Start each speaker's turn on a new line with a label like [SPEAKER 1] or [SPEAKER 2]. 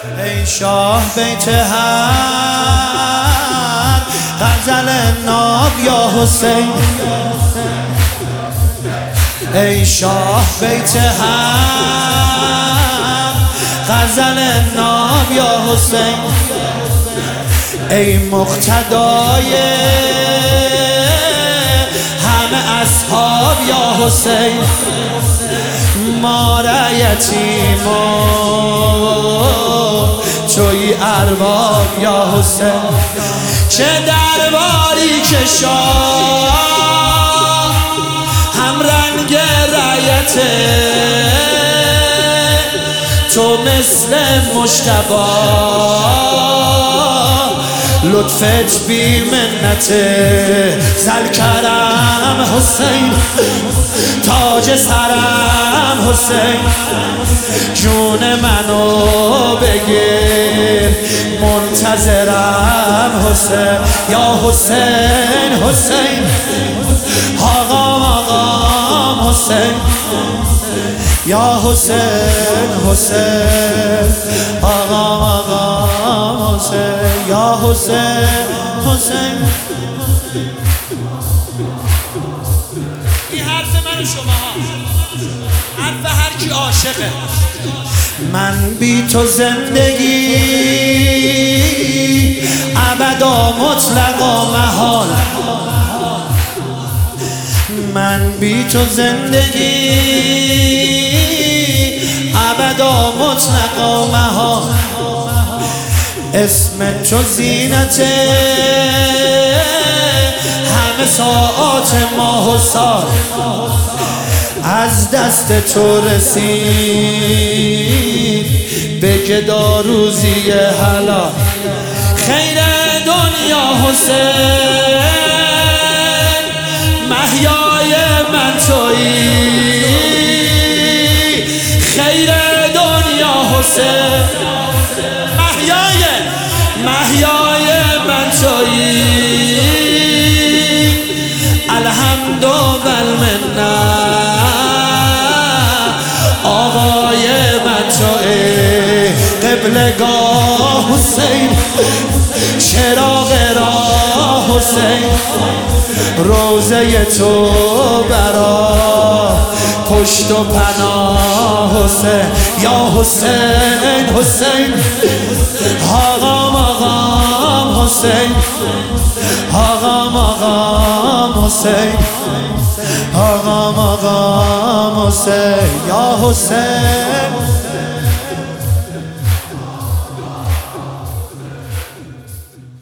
[SPEAKER 1] ای شاه بیت هر غزل ناب یا حسین، ای شاه بیت هر غزل ناب یا حسین، ای مقتدای همه اصحاب یا حسین، ما رایتیم و توی ارباب یا حسین. چه درباری که شاه هم رنگ رایته، تو مثل مجتبی لطفت بی منته، زل کرم حسین تاج سرم حسین، جون منو بگیر منتظرم حسین، یا حسین حسین آقام آقام حسین، یا حسین حسین آقام آقام حسین، یا حسین حسین. این حرف من و شما ها، حرف هر کی عاشقه. من بی تو زندگی ابدا مطلق و محال، من بی تو زندگی ابدا مطلق و محال، اسم تو زینت همه ساعات ماه و سال، از دست تو رسید به گدا روزی حلال، خیر دنیا حسین محیای من تویی، خیر دنیا حسین محیای من تویی، الحمد و المنه آقای من تویی، قبلگاه حسین چراغ راه حسین، روزه تو برا پشت و پناه حسین، یا حسین حسین آقام آقام حسین، آقام آقام حسین، آقام آقام حسین، یا حسین.